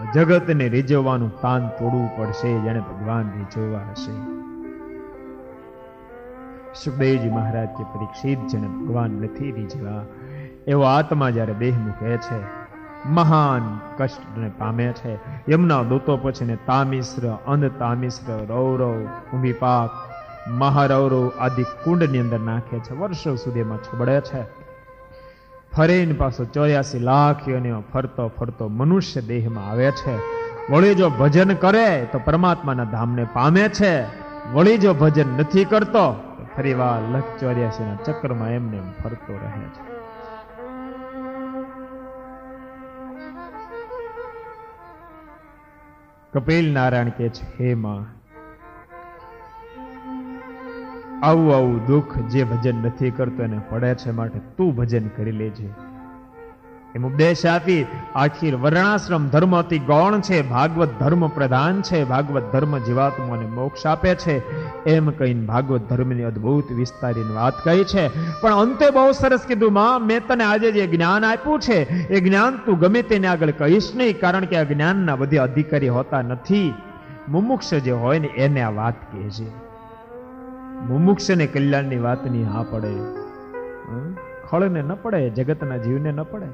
જગતને રીઝવવાનું તાન તોડવું પડશે, જેને ભગવાન રીઝવવા હશે. સુખદેવજી મહારાજ કે પરીક્ષિત, જેને ભગવાન નથી રીઝવા એવો આત્મા જ્યારે દેહ મૂકે છે, મહાન કષ્ટને પામે છે. યમના દૂતો પછી ને તામિશ્ર, અંધ તામિશ્ર, રૌરવ, કુંભીપાક, મહારૌરવ આદિ કુંડની અંદર નાખે છે. વર્ષો સુધીમાં છબડે છે. ફરીને પાછો 84 લાખ યોનિમાં ફરતો ફરતો મનુષ્ય દેહમાં આવે છે. વળી જો ભજન કરે તો પરમાત્માના ધામને પામે છે. વળી જો ભજન નથી કરતો તો ફરી વાર 84 ના ચક્રમાં એમને એમ ફરતો રહે છે. કપિલ નારાયણ કે છે, હે માં, આવું આવું દુઃખ જે ભજન નથી કરતો એને પડે છે, માટે તું ભજન કરી લેજે. એમ ઉપદેશ આપી. આખી વર્ણાશ્રમ ધર્મ અતિ ગૌણ છે, ભાગવત ધર્મ પ્રધાન છે, ભાગવત ધર્મ જીવાત્માને મોક્ષ આપે છે, એમ કહીને ભાગવત ધર્મની અદ્ભુત વિસ્તારીને વાત કહી છે. પણ અંતે બહુ સરસ કીધું, માં, મેં તને આજે જે જ્ઞાન આપ્યું છે એ જ્ઞાન તું ગમે તેને આગળ કહીશ નહીં, કારણ કે આ જ્ઞાનના બધે અધિકારી હોતા નથી. મુમુક્ષ જે હોય ને એને આ વાત કહેજે. મુમુક્ષને કલ્યાણની વાતની હા પડે, ખળને ન પડે, જગતના જીવને ન પડે.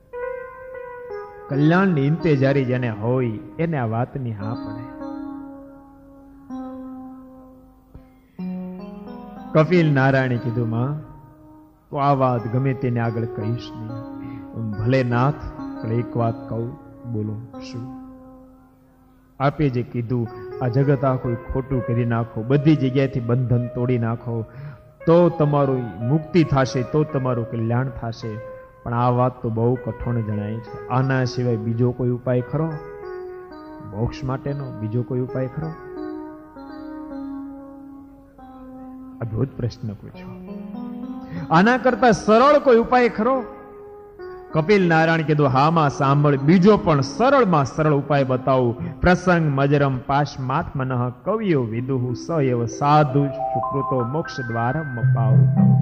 કલ્યાણની ઇંતેજારી જેને હોય એને આ વાતની હા પડે. કપિલ નારાયણે કીધું, માં, તો આ વાત ગમે તેને આગળ કહીશ નહીં. ભલે નાથ, પણ એક વાત કહું, બોલો. શું? આપે જે કીધું, આ જગત આ કોઈ ખોટું કરી નાખો, બધી જગ્યાએથી બંધન તોડી નાખો, તો તમારું મુક્તિ થશે, તો તમારું કલ્યાણ થશે. પણ આ વાત તો બહુ કઠણ જણાય છે. આના સિવાય બીજો કોઈ ઉપાય ખરો? મોક્ષ માટેનો બીજો કોઈ ઉપાય ખરો? અદ્ભુત પ્રશ્ન પૂછ્યો. આના કરતા સરળ કોઈ ઉપાય ખરો? કપિલ નારાયણ કીધું, હામાં સાંભળ, બીજો પણ સરળમાં સરળ ઉપાય બતાવું. પ્રસંગ મજરમ પાશમાત્મનઃ કવિયો વિદુઃ સ એવ સાધુ સુકૃતો મોક્ષ દ્વારમ પાવ.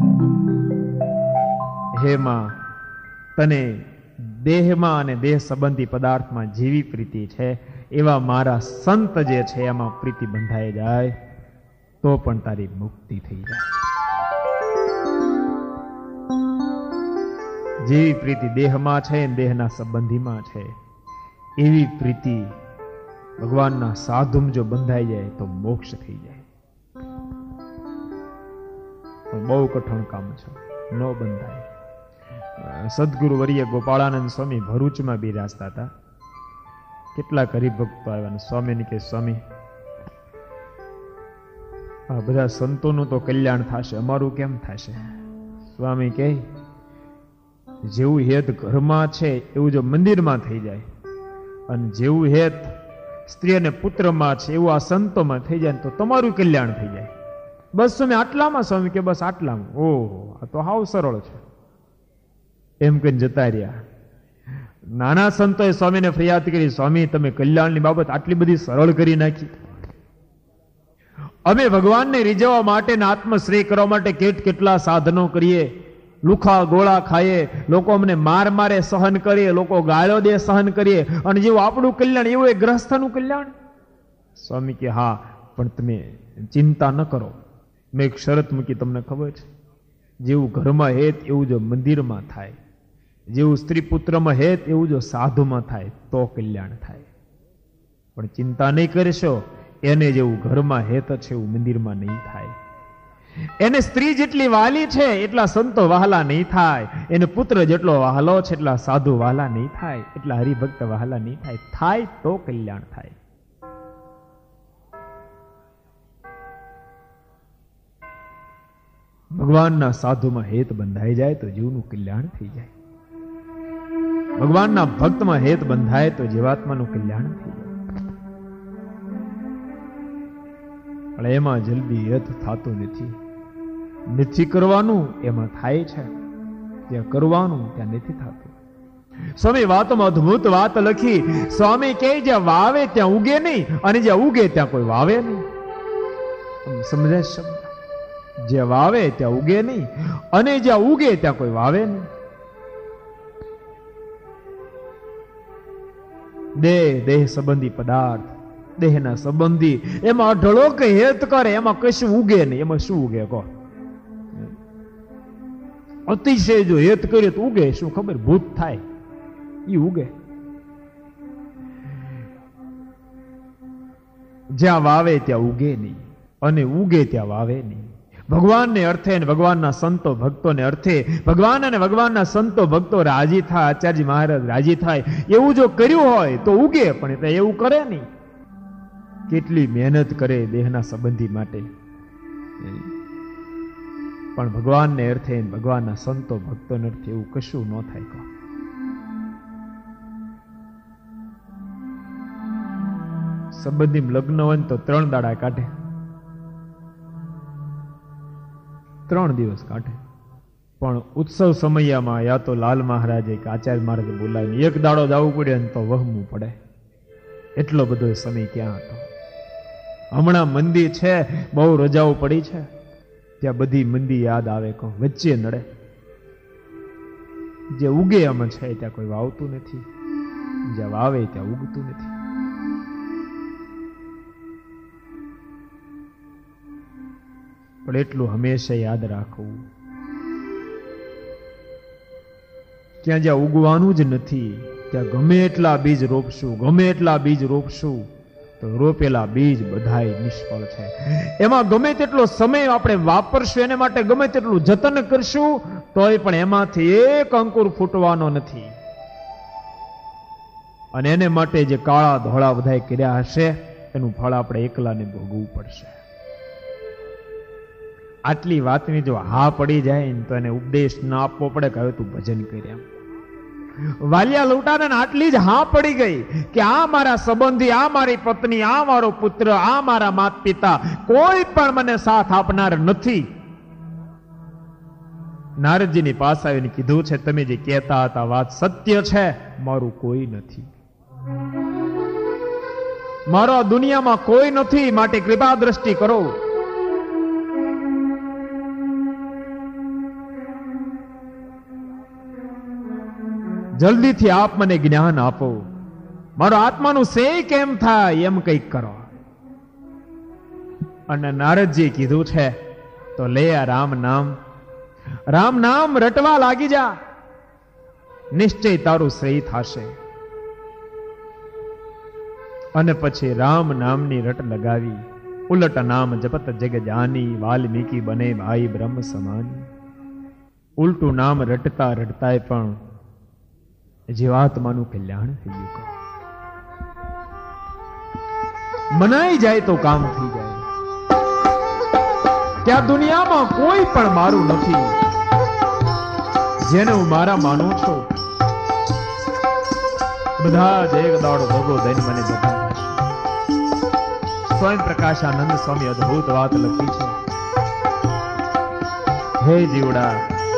હે માં, તને દેહમાં અને દેહ સંબંધી પદાર્થમાં જેવી પ્રીતિ છે એવા મારા સંત જે છે એમાં પ્રીતિ બંધાઈ જાય તો પણ તારી મુક્તિ થઈ જાય. જેવી પ્રીતિ દેહમાં છે, દેહના સંબંધીમાં છે, એવી પ્રીતિ ભગવાનના સાધુમાં જો બંધાઈ જાય તો મોક્ષ થઈ જાય. બહુ કઠણ કામ છે, ન બંધાય. સદગુરુ વર્ય ગોપાળાનંદ સ્વામી ભરૂચમાં બિરાજતા હતા. કેટલાક હરિભક્તો આવ્યા. સ્વામીને કે, સ્વામી, આ બધા સંતોનું તો કલ્યાણ થશે, અમારું કેમ થશે? સ્વામી કહે, જેવું હેત ઘરમાં છે એવું જો મંદિરમાં થઈ જાય, અને જેવું હેત સ્ત્રી અને પુત્રમાં છે એવું આ સંતોમાં થઈ જાય તો તમારું કલ્યાણ થઈ જાય. બસ સ્વામી આટલામાં? સ્વામી કે, બસ આટલામાં. ઓહો, આ તો હાવ સરળ છે. એમ કહીને જતા રહ્યા. નાના સંતોએ સ્વામીને ફરિયાદ કરી, સ્વામી, તમે કલ્યાણની બાબત આટલી બધી સરળ કરી નાખી. અમે ભગવાનને રીઝવવા માટે ને આત્મશ્રેય કરવા માટે કેટલા સાધનો કરીએ, લુખા ગોળા ખાઈએ, લોકો અમને માર મારે સહન કરીએ, લોકો ગાળો દે સહન કરીએ, અને જેવું આપણું કલ્યાણ એવું એ ગ્રહસ્થનું કલ્યાણ. સ્વામી કે, હા, પણ તમે ચિંતા ન કરો, મેં એક શરત મૂકી, તમને ખબર છે? જેવું ઘરમાં હેત એવું જો મંદિરમાં થાય, જેવું સ્ત્રી પુત્રમાં હેત એવું જો સાધુમાં થાય તો કલ્યાણ થાય. પણ ચિંતા નહીં કરશો, એને જેવું ઘરમાં હેત છે એવું મંદિરમાં નહીં થાય. એને સ્ત્રી જેટલી વાલી છે એટલા સંતો વહાલા નહીં થાય, એને પુત્ર જેટલો વહાલો છે એટલા સાધુ વહાલા નહીં થાય, એટલા હરિભક્ત વહાલા નહીં થાય. થાય તો કલ્યાણ થાય. ભગવાનના સાધુમાં હેત બંધાઈ જાય તો જીવનું કલ્યાણ થઈ જાય. ભગવાનના ભક્તમાં હેત બંધાય તો જીવાત્માનું કલ્યાણ થઈ જાય. પણ એમાં જલ્દી હેત થતું નથી કરવાનું, એમાં થાય છે. ત્યાં કરવાનું ત્યાં નથી થતું. સ્વામી વાતમાં અદ્ભુત વાત લખી. સ્વામી કહે, જ્યાં વાવે ત્યાં ઉગે નહીં, અને જ્યાં ઉગે ત્યાં કોઈ વાવે નહીં. સમજાય શબ્દ? જે વાવે ત્યાં ઉગે નહીં, અને જ્યાં ઉગે ત્યાં કોઈ વાવે નહીં. દેહ સંબંધી પદાર્થ, દેહના સંબંધી, એમાં અઢળો કે હેત કરે, એમાં કશું ઉગે નહીં. એમાં શું ઉગે કહો? અતિશય જો હેત કરે તો ઉગે શું ખબર? ભૂત થાય, એ ઉગે. જ્યાં વાવે ત્યાં ઉગે નહીં, અને ઉગે ત્યાં વાવે નહીં. ભગવાનને અર્થે અને ભગવાનના સંતો ભક્તોને અર્થે, ભગવાન અને ભગવાનના સંતો ભક્તો રાજી થાય, આચાર્યજી મહારાજ રાજી થાય એવું જો કર્યું હોય તો ઉગે, પણ એવું કરે નહીં. કેટલી મહેનત કરે દેહના સંબંધી માટે, પણ ભગવાનને અર્થે ભગવાનના સંતો ભક્તોને અર્થે એવું કશું ન થાય. કહો સંબંધી લગ્ન હોય તો 3 દાડા કાઢે, 3 દિવસ કાઢે, પણ ઉત્સવ સમયમાં યા તો લાલ મહારાજે કે આચાર્ય મહારાજે બોલાવીને 1 દાડો જવું પડે ને તો વહમવું પડે. એટલો બધો સમય ક્યાં હતો? હમણાં મંદી છે, બહુ રજાઓ પડી છે, ત્યાં બધી મંદી યાદ આવે. કહો વચ્ચે નડે. જે ઉગે આમ છે ત્યાં કોઈ વાવતું નથી, જ્યાં વાવે ત્યાં ઉગતું નથી. પણ એટલું હંમેશા યાદ રાખવું, ત્યાં જ્યાં ઉગવાનું જ નથી ત્યાં ગમે એટલા બીજ રોપશું, ગમે એટલા બીજ રોપશું તો રોપેલા બીજ બધાય નિષ્ફળ છે. એમાં ગમે તેટલો સમય આપણે વાપરશું, એને માટે ગમે તેટલું જતન કરશું, તોય પણ એમાંથી એક અંકુર ફૂટવાનો નથી. અને એને માટે જે કાળા ધોળા બધાય કર્યા હશે એનું ફળ આપણે એકલાને ભોગવવું પડશે. આટલી વાતની જો હા પડી જાય ને તો એને ઉપદેશ ના આપવો પડે કે હવે તું ભજન કર્યા. વાલિયા લૂંટાને આટલી જ હા પડી ગઈ કે આ મારા સંબંધી, આ મારી પત્ની, આ મારો પુત્ર, આ મારા માતા પિતા, કોઈ પણ મને સાથ આપનાર નથી. નારદજીની પાસે આવીને કીધું છે, તમે જે કહેતા હતા વાત સત્ય છે, મારું કોઈ નથી, મારો આ દુનિયામાં કોઈ નથી, માટે કૃપા દ્રષ્ટિ કરો. જલ્દીથી આપ મને જ્ઞાન આપો, મારો આત્માનું સે કેમ થાય એમ કંઈક કરો. અને નારદજી કીધું છે તો લે આ રામ નામ રટવા લાગી જા, નિશ્ચય તારું શ્રેય થશે. અને પછી રામ નામની રટ લગાવી, ઉલટ નામ જપત જગ જાની, વાલ્મીકી બને ભાઈ બ્રહ્મ સમાની. ઉલટું નામ રટતા રટતાય પણ જીવાત્માનું કલ્યાણ થઈ ગયું. મનાઈ જાય તો કામ થઈ જાય. ત્યાં દુનિયામાં કોઈ પણ મારું નથી, જેને હું મારા માનું છું બધા જ એક દાડો ભોગો દઈને મને જતા. સ્વયં પ્રકાશાનંદ સ્વામી અદ્ભુત વાત લખી છે. હે જીવડા,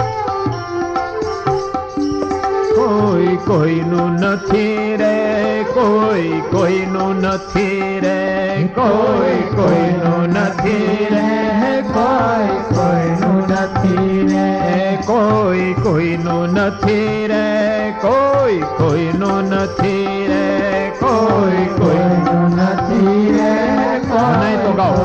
કોઈ કોઈનું નથી રે, કોઈ કોઈનું નથી રે, કોઈ કોઈનું નથી રે, કોઈ કોઈનું નથી રે, કોઈ કોઈનું નથી રે, કોઈ કોઈનું નથી રે, કોઈ કોઈનું નથી રે, નહીં તો ગાઓ,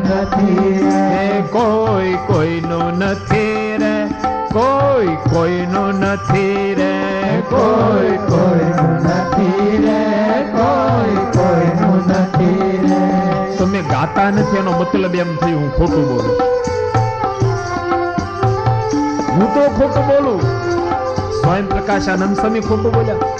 કોઈ કોઈનું નથી રે, કોઈ કોઈનું નથી રે, કોઈ કોઈનું નથી રે, કોઈ કોઈનું નથી રે. તમે ગાતા નથી એનો મતલબ એમ થયું હું ખોટું બોલું. હું તો ખોટું બોલું, સ્વયં પ્રકાશાનંદ સ્વામી ખોટું બોલ્યા.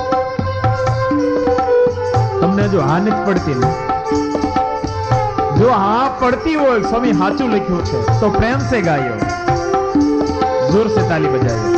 તમને જો હા નથી પડતી ને, જો હા પડતી હોય સ્વામી સાચું લખ્યું છે તો પ્રેમ સે ગાયો, જોર સે તાલી બજાયો.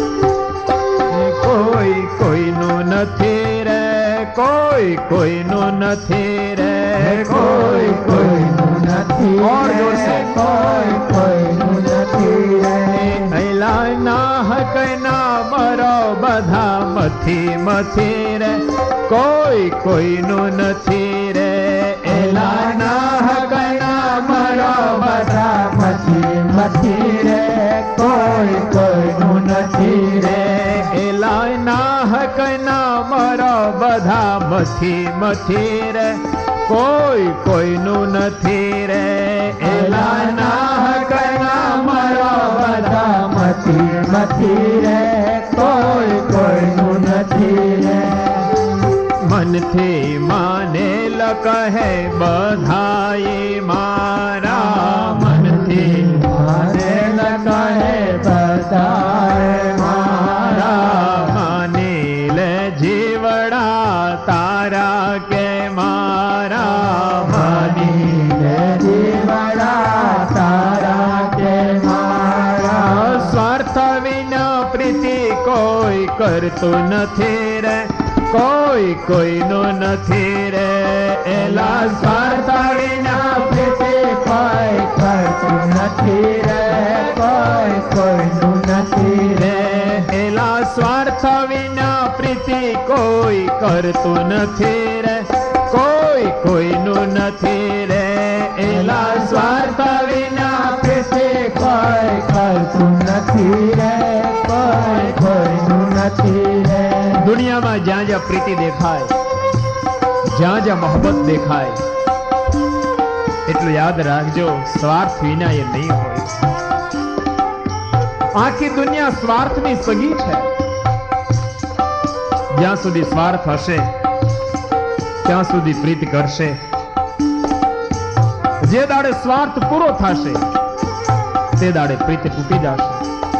કોઈ કોઈનું નથી રે, કોઈ કોઈનું નથી રે, કોઈ કોઈનું નથી, ઓર જોર સે, કોઈ કોઈનું નથી રે. એલા ના હક ના મરો બધા મથી મથી રે, કોઈ કોઈનું નથી રે. એલા ના હક ના મરો બધા મથી મથી રે, કોઈ કોઈનું નથી રે. એલા ના હક કના મરો બધા મથી મથી રે કોઈ કોઈનું નથી રે એલા ના કના મરો બધા મથી મથી રે કોઈ કોઈનું નથી રે મનથી માનેલ કહે બધાએ મારા મનથી માનેલ કહે બધાએ મારા માનેલ જીવડા તારા કે મારા માનેલ જીવડા તારા કે મારા સ્વાર્થ વિના પ્રીતિ કોઈ કરતું નથી રે કોઈ કોઈનું નથી રે એલા સ્વાર્થ વિના પ્રીતિ કોઈ કરતું નથી રે કોઈ કોઈનું નથી રે એલા સ્વાર્થ વિના પ્રીતિ કોઈ કરતું નથી રે કોઈ કોઈનું નથી રે એલા સ્વાર્થ વિના પ્રીતિ કોઈ કરતું નથી રે કોઈ કોઈનું નથી રે દુનિયામાં જ્યાં જ્યાં પ્રીતિ દેખાય જ્યાં જ્યાં મોહબ્બત દેખાય એટલું યાદ રાખજો સ્વાર્થ વિના એ નહીં હોય આખી દુનિયા સ્વાર્થની સગી છે જ્યાં સુધી સ્વાર્થ હશે ત્યાં સુધી પ્રીતિ કરશે જે દાડે સ્વાર્થ પૂરો થશે તે દાડે પ્રીતિ તૂટી જશે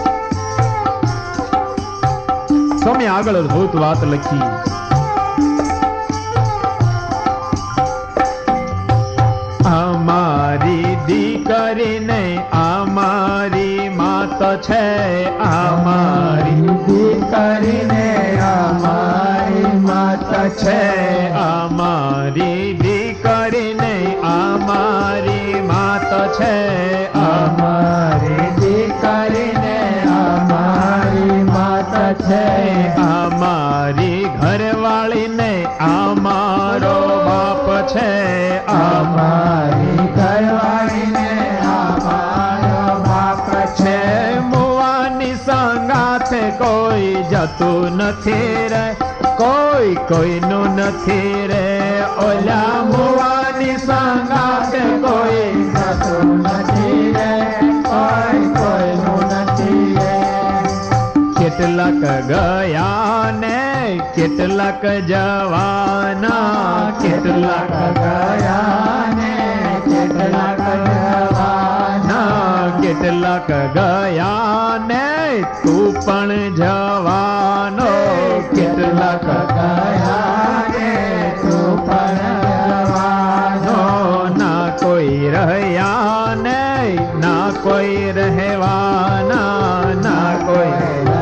સ્વામી આગળ અદભુત વાત લખી અમારી દીકરીને અમારી માત છે અમારી દીકરીને અમારી માત છે અમારી દીકરીને અમારી માત છે અમારી દીકરીને અમારી માત છે અમારી ઘરવાળીને અમારો બાપ છે અમારી ઘરવાળીને અમારો બાપ છે મુવાની સંગાથે કોઈ જતું નથી રે કોઈ કોઈનું નથી રે ઓલા મુવાની સંગાથે કોઈ જતું નથી રે કોઈ કોઈનું નથી રે કેટલાક ગયા ને કેટલાક જવાના કેટલાક ગયા ને કેટલાક જવાના કેટલાક ગયા ને તું પણ જવાનો કેટલાક ગયા ને તું પણ જવાનો ના કોઈ રહ્યા ને ના કોઈ રહેવાના ના કોઈ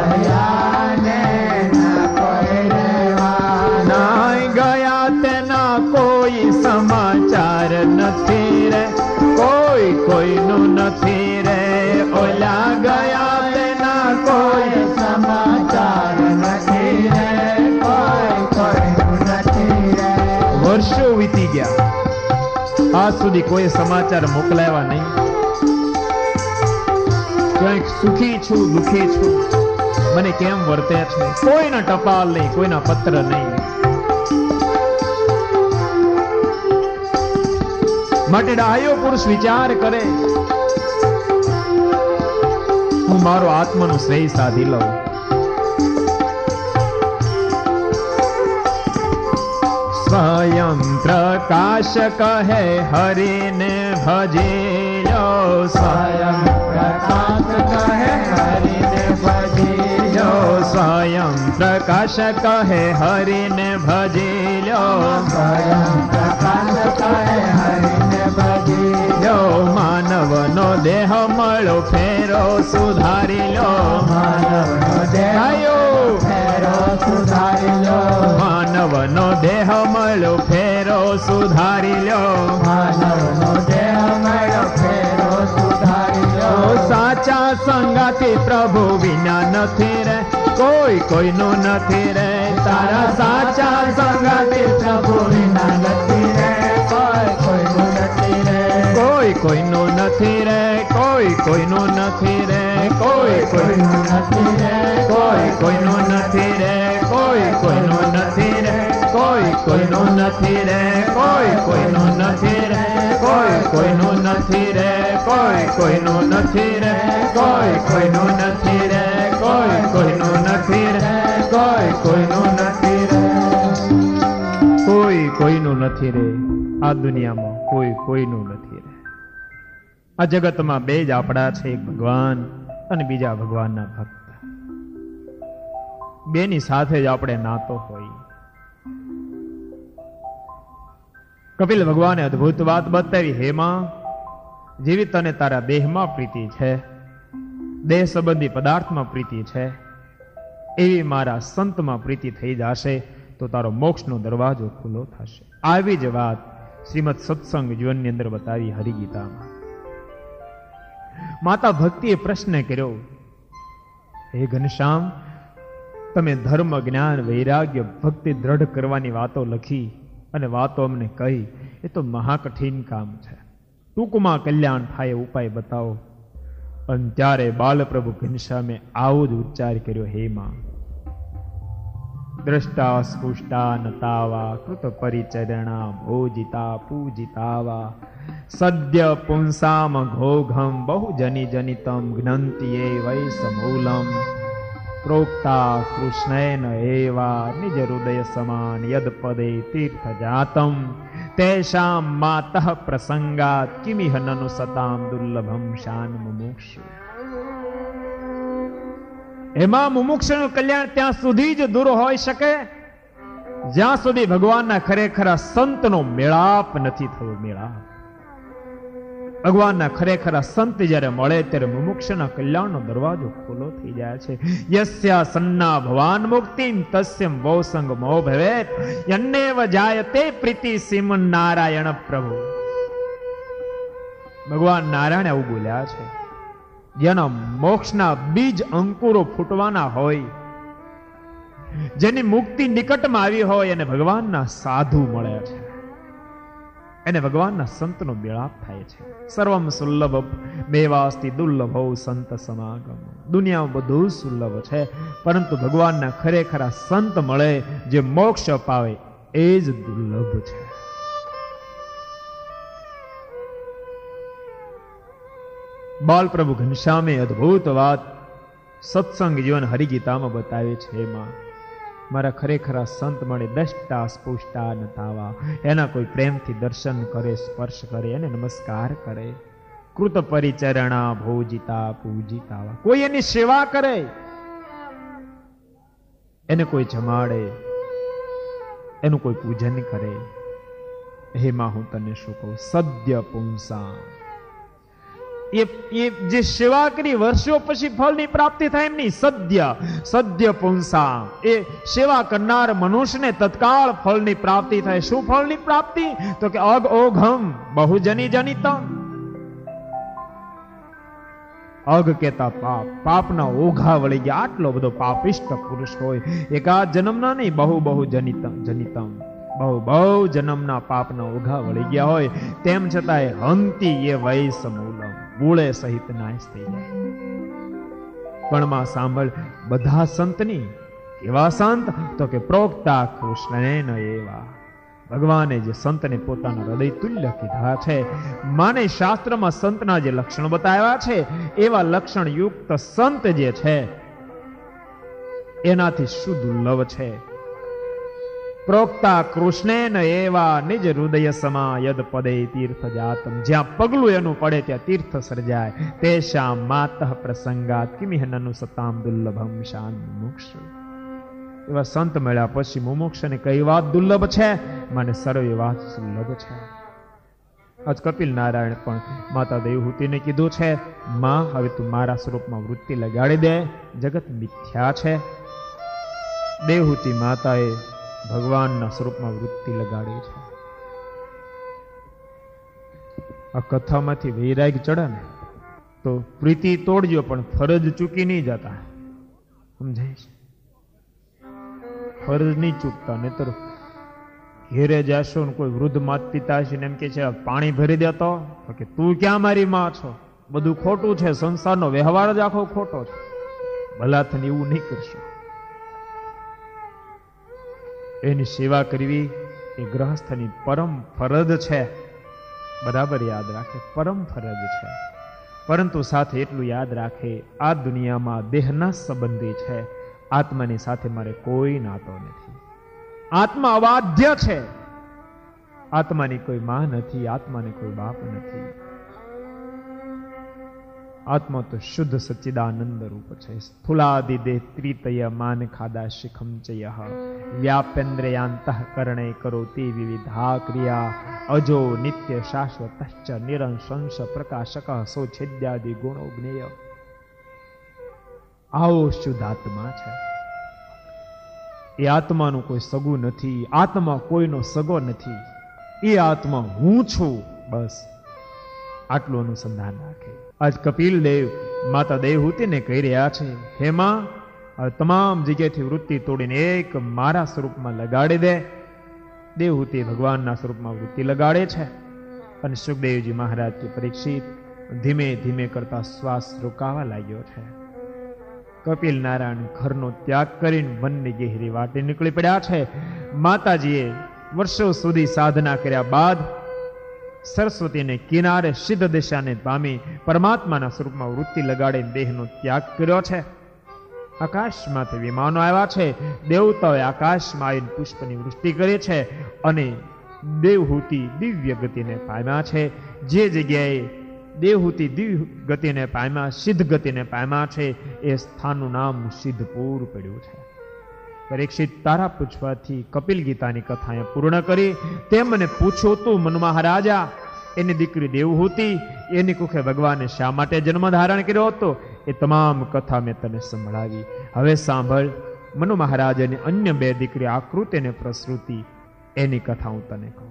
સમાચાર નથી રે કોઈ કોઈનું નથી રે ઓલા ગયા તેના કોઈ સમાચાર નથી રે કોઈ કોઈનું નથી રે વર્ષો વીતી ગયા આજ સુધી કોઈ સમાચાર મોકલાવ્યા નહીં ક્યાંક સુખી છું દુખી છું મને કેમ વર્તે છે કોઈના ટપાલ નહીં કોઈના પત્ર નહીં માટે ડાયો પુરુષ વિચાર કરે હું મારો આત્માનું શ્રેય સાધી લઉં સ્વયં પ્રકાશ કહે હરિને ભજેલો સ્વયં પ્રકાશ કહે હરિને ભજેલો સ્વયં પ્રકાશ કહે હરિને ભજેલો સ્વયં પ્રકાશ કહે હરિને ભજેલો માનવનો દેહ મળો ફેરો સુધારી લો માનવનો દેહ ફેરો સુધારી લો માનવનો દેહ મળો ફેરો સુધારી લો માનવનો દેહ મળો ફેરો સુધારી લો સાચા સંગાથી પ્રભુ વિના નથી રે કોઈ કોઈનું નથી રે તારા સાચા સંગાથી પ્રભુ વિના નથી રે કોઈ કોઈનું નથી રે કોઈ કોઈનું નથી રે કોઈ કોઈનું નથી રે કોઈ કોઈનું નથી રે કોઈ કોઈનું નથી રે કોઈ કોઈ કોઈનું નથી રે, કોઈ કોઈનું નથી રે, કોઈ કોઈનું નથી રે, કોઈ કોઈનું નથી રે, કોઈ કોઈનું નથી રે, કોઈ કોઈનું નથી રે, કોઈ કોઈનું નથી રે, કોઈ કોઈનું નથી રે, કોઈ કોઈનું નથી રે. આ દુનિયામાં કોઈ કોઈનું નથી રે. આ જગતમાં બે જ આપણા છે, એક ભગવાન અને બીજા ભગવાનના ભક્ત. બેની સાથે જ આપણે નાતો હોય. કપિલ ભગવાને અદ્ભુત વાત બતાવી, હેમાં જેવી તને તારા દેહમાં પ્રીતિ છે, દેહ સંબંધી પદાર્થમાં પ્રીતિ છે, એવી મારા સંતમાં પ્રીતિ થઈ જશે તો તારો મોક્ષનો દરવાજો ખુલ્લો થશે. આવી જ વાત શ્રીમદ સત્સંગ જીવનની અંદર બતાવી હરિગીતામાં. માતા ભક્તિએ પ્રશ્ન કર્યો, હે ઘનશ્યામ, તમે ધર્મ, જ્ઞાન, વૈરાગ્ય, ભક્તિ દ્રઢ કરવાની વાતો લખી અને વાતો અમને કહી, એ તો મહાકઠિન કામ છે. ટૂંકમાં કલ્યાણ થાય ઉપાય બતાવો. અને ત્યારે બાલપ્રભુ ઘનશ્યામે આવો જ ઉચ્ચાર કર્યો, હે માં, દ્રષ્ટા સ્પુષ્ટા નતાવા કૃત પરિચરણા ભોજિતા પૂજિતાવા સદ્ય પુંસામ ઘોઘમ બહુ જની જનિતમ જ્ઞંતિયે વૈ સમૂલમ પ્રોક્તા કૃષ્ણેન એવા નિજ હૃદય સમાન યદ પદે તીર્થ જાતમ તેષામ માતઃ પ્રસંગાત કિમિહ નનુ સતામ દુર્લભમ શાન મુમુક્ષુ. એમાં મુમુક્ષનું કલ્યાણ ત્યાં સુધી જ દૂર હોઈ શકે જ્યાં સુધી ભગવાનના ખરેખરા સંતનો મેળાપ નથી થયો. મેળાપ ભગવાનના ખરેખરા સંત જ્યારે મળે ત્યારે મુમુક્ષના કલ્યાણનો દરવાજો ખુલ્લો થઈ જાય છે. યસ્યા સન્ના ભવાન મુક્તિમ તસ્યમ વૌસંગ મો ભવેત યન્નેવ જાયતે પ્રીતિ સિમન નારાયણ પ્રભુ. ભગવાન નારાયણ આવું બોલ્યા છે, જેના મોક્ષના બીજ અંકુરો ફૂટવાના હોય, જેની મુક્તિ નિકટમાં આવી હોય, અને ભગવાનના સાધુ મળે છે, એને ભગવાનના સંતનો મેળાપ થાય છે. સર્વમ સુલભ મેવાસ્તિ દુર્લભો સંત સમાગમ. દુનિયામાં બધું સુલભ છે, પરંતુ ભગવાનના ખરેખરા સંત મળે, જે મોક્ષ અપાવે, એ જ દુર્લભ છે. બાલપ્રભુ ઘનશ્યામે અદ્ભુત વાત સત્સંગ જીવન હરિગીતામાં બતાવે છે. એમાં મારા ખરેખરા સંત મળે, દ્રષ્ટા સ્પુષ્ટા નતાવા, એના કોઈ પ્રેમથી દર્શન કરે, સ્પર્શ કરે, એને નમસ્કાર કરે. કૃત પરિચરણા ભોજિતા પૂજિતાવા, કોઈ એની સેવા કરે, એને કોઈ જમાડે, એનું કોઈ પૂજન કરે. હેમાં હું તને શું કહું, સદ્ય પુંસા, એ જે સેવા કરી વર્ષો પછી ફળની પ્રાપ્તિ થાય એમની સદ્ય પુંસા, એ સેવા કરનાર મનુષ્યને તત્કાળ ફળની પ્રાપ્તિ થાય. શું ફળની પ્રાપ્તિ? તો કે અગ ઓઘમ બહુ જની જનિતમ. અગ કેતા પાપ, પાપના ઓઘા વળી ગયા. આટલો બધો પાપિષ્ટ પુરુષ હોય, એકાદ જન્મના નહીં, બહુ જનિતમ, બહુ જન્મના પાપના ઓઘા વળી ગયા હોય, તેમ છતાંય હંતી એ વૈ સમૂલમ, મૂળે સહિત નાશ થઈ જાય. પણ માં સાંભળ, બધા સંતની કેવા સંત? તો કે પ્રોક્તા કૃષ્ણેન એવા. ભગવાને જે સંતને પોતાના હૃદય તુલ્ય કીધા છે, માને શાસ્ત્રમાં સંતના જે લક્ષણો બતાવ્યા છે, એવા લક્ષણ યુક્ત સંત જે છે, એનાથી શું દુર્લભ છે. પ્રોક્તા કૃષ્ણેન એવા નિજ હૃદય સમા યદ પદે તીર્થ જાતમ. જ્યાં પગલું એનું પડે ત્યાં તીર્થ સર્જાય. તેષામ માતઃ પ્રસંગાત કિમિહ નનુ સતામ દુર્લભમ શાન મુમુક્ષુ. એવા સંત મળ્યા પછી મુમુક્ષને કઈ વાત દુર્લભ છે? મને સર્વે વાત સુલભ છે. આજ કપિલ નારાયણ પણ માતા દેવહૂતિને કીધું છે, માં હવે તું મારા સ્વરૂપમાં વૃત્તિ લગાડી દે, જગત મિથ્યા છે. દેવહૂતિ માતાએ ભગવાનના સ્વરૂપમાં વૃત્તિ લગાડી છે. આ કથામાંથી વૈરાગ ચડે ને તો પ્રીતિ તોડજો, પણ ફરજ ચૂકી નહીં જતા. સમજાય છે? ફરજ નહીં ચૂકતા, નહીતર ઘેરે જશો ને કોઈ વૃદ્ધ માત પિતા છે ને એમ કે છે પાણી ભરી દેતો, તો કે તું ક્યાં મારી માં છો, બધું ખોટું છે, સંસારનો વ્યવહાર જ આખો ખોટો છે. ભલા થઈને એવું નહીં કરશો. એની સેવા કરવી એ ગૃહસ્થની પરમ ફરજ છે. બરાબર યાદ રાખે, પરમ ફરજ છે. પરંતુ સાથે એટલું યાદ રાખે, આ દુનિયામાં દેહના સંબંધી છે, આત્માની સાથે મારે કોઈ નાતો નથી. આત્મા અવાધ્ય છે. આત્માની કોઈ માં નથી, આત્માને કોઈ બાપ નથી. આત્મા તો શુદ્ધ સચ્ચિદાનંદ રૂપ છે. સ્થૂલાદિ દેહ ત્રિતય માન ખાદા શિખમ ચય વ્યાપેન્દ્રયાંતઃ કરણે કરોતિ વિવિધા ક્રિયા અજો નિત્ય શાશ્વતશ્ચ નિરંશંસ પ્રકાશક સૌછેદ્યાદિ ગુણો જ્ઞેય. આવો શુદ્ધ આત્મા છે. એ આત્માનું કોઈ સગું નથી. આત્મા કોઈનો સગો નથી. એ આત્મા હું છું. બસ આટલું અનુસંધાન રાખે. આજ કપિલ દેવ માતા દેવહૂતિને કહી રહ્યા છે, હેમાં તમામ જગ્યાથી વૃત્તિ તોડીને એક મારા સ્વરૂપમાં લગાડી દે. દેવહૂતિ ભગવાનના સ્વરૂપમાં વૃત્તિ લગાડે છે. અને સુખદેવજી મહારાજ કે પરીક્ષિત ધીમે ધીમે કરતા શ્વાસ રોકાવા લાગ્યો છે. કપિલ નારાયણ ઘરનો ત્યાગ કરીને વનની ગહેરી વાટે નીકળી પડ્યા છે. માતાજીએ વર્ષો સુધી સાધના કર્યા બાદ સરસ્વતીને કિનારે સિદ્ધ દિશાને પામી પરમાત્માના સ્વરૂપમાં વૃત્તિ લગાડીને દેહનો ત્યાગ કર્યો છે. આકાશમાંથી વિમાનો આવ્યા છે. દેવતાઓએ આકાશમાં આવીને પુષ્પની વૃષ્ટિ કરી છે અને દેવહૂતિ દિવ્ય ગતિને પામ્યા છે. જે જગ્યાએ દેવહૂતિ દિવ્ય ગતિને પામ્યા, સિદ્ધ ગતિને પામ્યા છે, એ સ્થાનનું નામ સિદ્ધપુર પડ્યું છે. પરીક્ષિત તારા પૂછવાથી કપિલ ગીતાની કથા અહીંયા પૂર્ણ કરી. તે મને પૂછો તું મનુ મહારાજા, એની દીકરી દેવહૂતિ, એની કુખે ભગવાને શા માટે જન્મ ધારણ કર્યો હતો, એ તમામ કથા મેં તને સંભળાવી. હવે સાંભળ, મનુ મહારાજાની અન્ય બે દીકરી આકૃતિ અને પ્રસૃતિ, એની કથા હું તને કહું.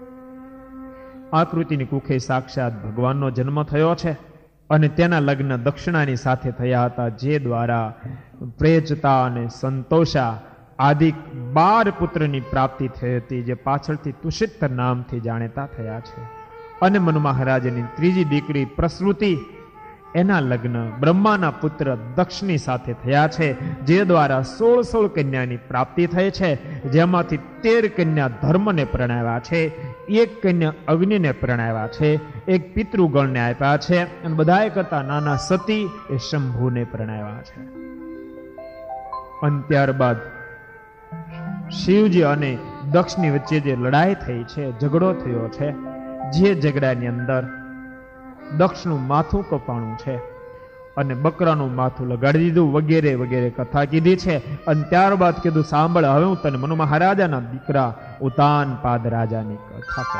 આકૃતિની કુખે સાક્ષાત ભગવાનનો જન્મ થયો છે અને તેના લગ્ન દક્ષિણાની સાથે થયા હતા, જે દ્વારા પ્રેચતા અને સંતોષા આદિ 12 પુત્રની પ્રાપ્તિ થઈ હતી, જે પાછળથી તુષિત નામથી જાણીતા થયા છે. અને મનુ મહારાજની ત્રીજી દીકરી પ્રસૃતિ, એના લગ્ન બ્રહ્માના પુત્ર દક્ષની સાથે થયા છે, જે દ્વારા 16 કન્યાની પ્રાપ્તિ થઈ છે, જેમાંથી 13 કન્યા ધર્મને પરણાવ્યા છે, 1 કન્યા અગ્નિને પરણાવ્યા છે, 1 પિતૃગણને આપ્યા છે, અને બધાએ કરતા નાના સતી એ શંભુને પરણાવ્યા છે. અને ત્યારબાદ શિવજી અને દક્ષની વચ્ચે જે લડાઈ થઈ છે, ઝઘડો થયો છે, જે ઝઘડાની અંદર દક્ષનું માથું કપાણું છે અને બકરાનું માથું લગાડી દીધું, વગેરે વગેરે કથા કીધી છે. અને ત્યારબાદ કીધું, સાંભળ, હવે હું તને મનુ મહારાજાના દીકરા ઉતાનપાદ રાજાની કથા કહું.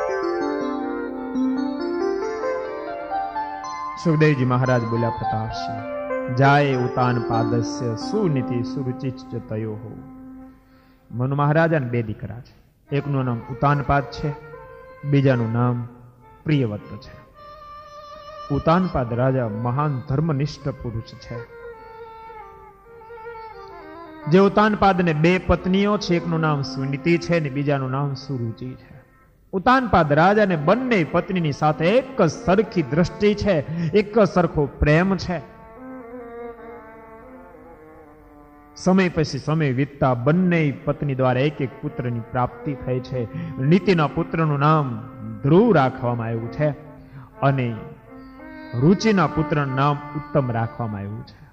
સુખદેવજી મહારાજ બોલ્યા, પ્રતાપસિંહ, જાય ઉતાનપાદસ્ય સુનીતિ સુરુચિ તયો હો. મનુ મહારાજાને 2 દીકરા છે. એકનું નામ ઉતાનપાદ છે, બીજાનું નામ પ્રિયવત છે. ઉતાનપાદ રાજા મહાન ધર્મનિષ્ઠ પુરુષ છે. જે ઉતાનપાદને 2 પત્નીઓ છે, એકનું નામ સુનીતિ છે ને બીજાનું નામ સુરુચિ છે. ઉતાનપાદ રાજાને બંને પત્નીની સાથે એક સરખી દ્રષ્ટિ છે, એક સરખો પ્રેમ છે. સમય પછી સમય વીતતા બંને પત્ની દ્વારા એક પુત્રની પ્રાપ્તિ થઈ છે. નીતિના પુત્રનું નામ ધ્રુવ રાખવામાં આવ્યું છે અને રુચિના પુત્રનું નામ ઉત્તમ રાખવામાં આવ્યું છે.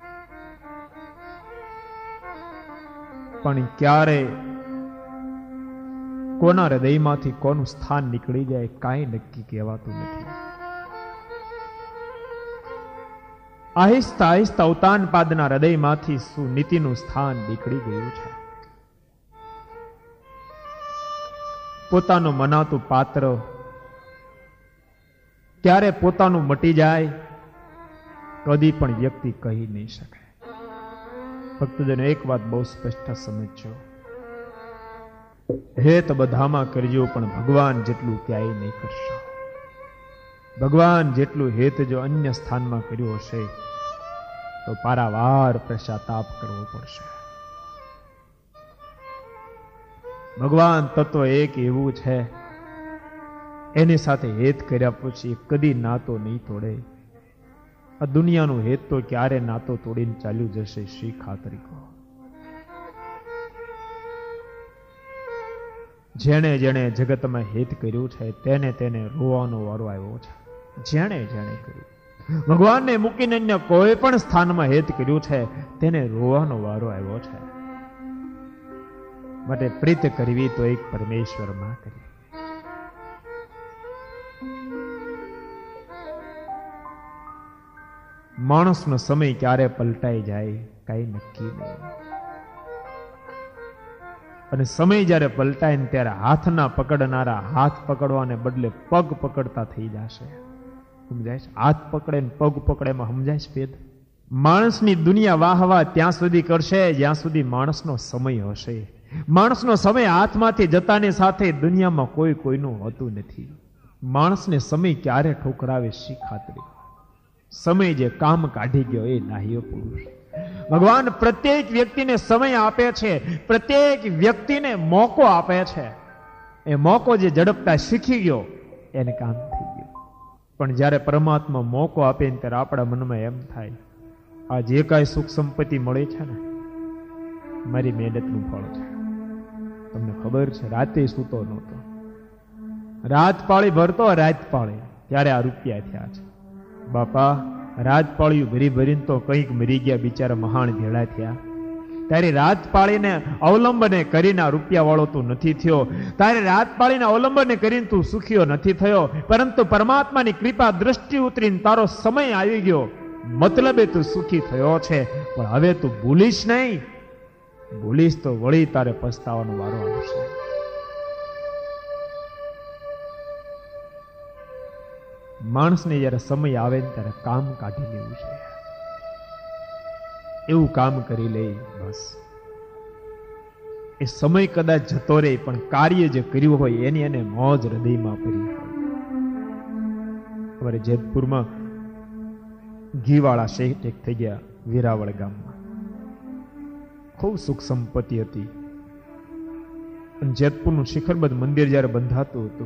પણ ક્યારે કોના હૃદયમાંથી કોનું સ્થાન નીકળી જાય કાંઈ નક્કી કહેવાતું નથી. આહિસ્તા આહિસ્તા ઉતાનપાદના હૃદયમાંથી સુનીતિનું સ્થાન નીકળી ગયું છે. પોતાનું મનાતું પાત્ર ક્યારે પોતાનું મટી જાય કદી પણ વ્યક્તિ કહી નહીં શકે. ભક્તજનો એક વાત બહુ સ્પષ્ટ સમજજો, હેત બધામાં કરજો પણ ભગવાન જેટલું ક્યાંય નહીં કરશો. ભગવાન જેટલું હેત જો અન્ય સ્થાનમાં કર્યું હશે તો પારાવાર પશ્ચાતાપ કરવો પડશે. ભગવાન તત્વ એક એવું છે, એની સાથે હેત કર્યા પછી કદી નાતો નહીં તોડે. આ દુનિયાનું હેત તો ક્યારે નાતો તોડીને ચાલ્યું જશે, શ્રી ખાતરી કહો. જેણે જેણે જગતમાં હિત કર્યું છે તેને તેને રોવાનો વારો આવ્યો છે. જેણે જેણે કર્યું, ભગવાનને મૂકીને અન્ય કોઈ પણ સ્થાનમાં હિત કર્યું છે તેને રોવાનો વારો આવ્યો છે. માટે પ્રીત કરવી તો એક પરમેશ્વરમાં કરી. માણસનો સમય ક્યારે પલટાઈ જાય કઈ નક્કી નહીં. અને સમય જ્યારે પલટાય ને ત્યારે હાથના પકડનારા હાથ પકડવાને બદલે પગ પકડતા થઈ જશે. સમજાય છે? હાથ પકડે ને પગ પકડે એમાં સમજાય છે ભેદ? માણસની દુનિયા વાહ વાહ ત્યાં સુધી કરશે જ્યાં સુધી માણસનો સમય હશે. માણસનો સમય હાથમાંથી જતાની સાથે દુનિયામાં કોઈ કોઈનું હોતું નથી. માણસને સમય ક્યારે ઠોકરાવે શી ખાતરી? સમય જે કામ કાઢી ગયો એ નાહ્યો પુરુષ. ભગવાન પ્રત્યેક વ્યક્તિને સમય આપે છે, પ્રત્યેક વ્યક્તિને મોકો આપે છે. એ મોકો જે ઝડપતા શીખી ગયો એને કામ થઈ ગયું. પણ જ્યારે પરમાત્મા મોકો આપે ને ત્યારે આપણા મનમાં એમ થાય આ જે કાંઈ સુખ સંપત્તિ મળે છે ને મારી મહેનતનું ફળ છે. તમને ખબર છે રાતે સૂતો નહોતો, રાત પાળી ભરતો, રાત પાળી ત્યારે આ રૂપિયા થયા છે. બાપા રાત પાળ્યું ભરી ભરીને તો કંઈક મરી ગયા બિચારા મહાન ભેળા થયા. તારી રાત પાળીને અવલંબને કરીને આ રૂપિયા વાળો તું નથી થયો. તારી રાત પાળીને અવલંબને કરીને તું સુખીઓ નથી થયો. પરંતુ પરમાત્માની કૃપા દ્રષ્ટિ ઉતરીને તારો સમય આવી ગયો, મતલબે તું સુખી થયો છે. પણ હવે તું ભૂલીશ નહીં. ભૂલીશ તો વળી તારે પસ્તાવાનો વારો આવશે. માણસને જયારે સમય આવે ને ત્યારે કામ કાઢી લેવું છે. એવું કામ કરી લે બસ. એ સમય કદાચ જતો રહે પણ કાર્ય જે કર્યું હોય એની એને મોજ હૃદયમાં પડી હોય. અમારે જેતપુરમાં ઘીવાળા શેઠ એક થઈ ગયા વેરાવળ ગામમાં. ખૂબ સુખ સંપત્તિ હતી. અને જેતપુરનું શિખરબદ્ધ મંદિર જયારે બંધાતું હતું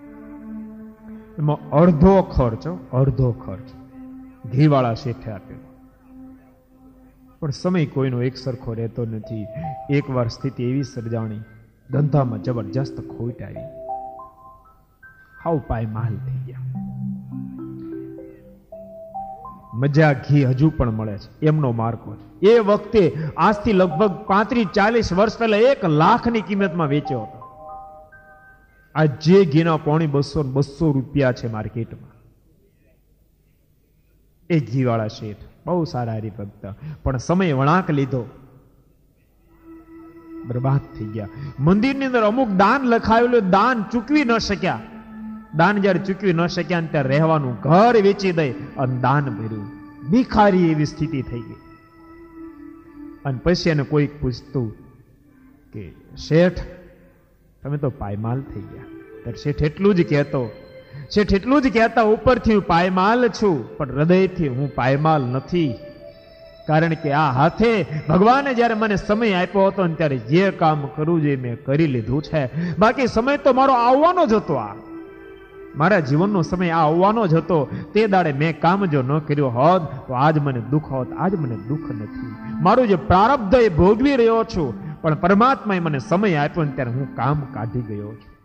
એમાં અડધો ખર્ચ ઘીવાળા શેઠે આપ્યો. પણ સમય કોઈનો એક સરખો રહેતો નથી. એકવાર સ્થિતિ એવી સર્જાણી, ધંધામાં જબરજસ્ત ખોટ આવી, હાવ પાયમાલ થઈ ગયા. મજા ઘી હજુ પણ મળે છે એમનો માર્કો છે. એ વખતે આજથી લગભગ 35-40 વર્ષ પહેલા 1 લાખની કિંમતમાં વેચ્યો હતો. આ જે ઘીના પોણી 200 રૂપિયા છે માર્કેટમાં. એ ઘીવાળા શેઠ બહુ સારા હરિભક્ત, પણ સમય વળાંક લીધો, બરબાદ થઈ ગયા. મંદિરની અંદર અમુક દાન લખાયેલું, દાન ચૂકવી ન શક્યા. દાન જયારે ચૂકવી ન શક્યા ત્યારે રહેવાનું ઘર વેચી દઈ અને દાન ભર્યું. ભિખારી એવી સ્થિતિ થઈ ગઈ. અને પછી એને કોઈક પૂછતું કે શેઠ તમે તો પાયમાલ થઈ ગયા. ત્યારે શેઠ એટલું જ કહેતા ઉપરથી હું પાયમાલ છું પણ હૃદયથી હું પાયમાલ નથી. કારણ કે આ હાથે ભગવાને જ્યારે મને સમય આપ્યો હતો ને ત્યારે જે કામ કરવું જોઈએ મેં કરી લીધું છે. બાકી સમય તો મારો આવવાનો જ હતો. આ મારા જીવનનો સમય આ આવવાનો જ હતો. તે દાડે મેં કામ જો ન કર્યો હોત તો આજ મને દુઃખ હોત. આજ મને દુઃખ નથી. મારું જે પ્રારબ્ધ એ ભોગવી રહ્યો છું, પણ પરમાત્માએ મને સમય આપ્યો ને ત્યારે હું કામ કાઢી ગયો છું.